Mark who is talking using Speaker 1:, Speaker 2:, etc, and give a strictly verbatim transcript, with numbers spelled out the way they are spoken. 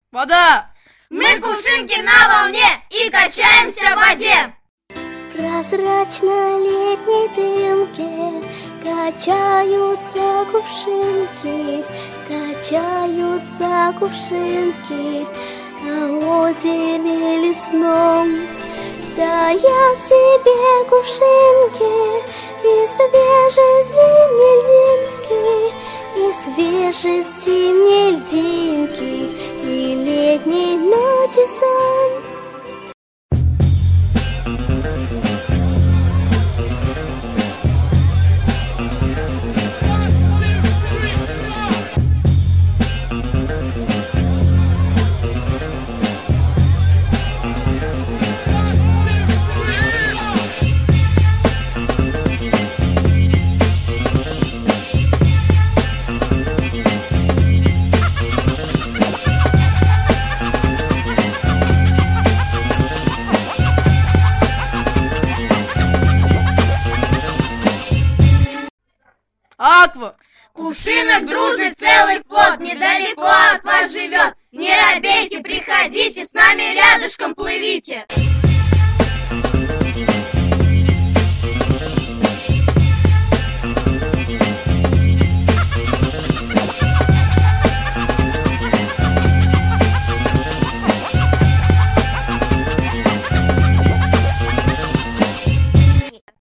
Speaker 1: Вода!
Speaker 2: Мы кувшинки на волне и качаемся в воде.
Speaker 3: В прозрачной летней дымке качаются кувшинки, качаются кувшинки на озере лесном. Да я себе кувшинки и свежей зимней льдинки, и свежей зимней льдинки, и летней ночи сон.
Speaker 1: Аква!
Speaker 2: Кувшинок дружит целый флот, недалеко от вас живет. Не робейте, приходите, с нами рядышком плывите.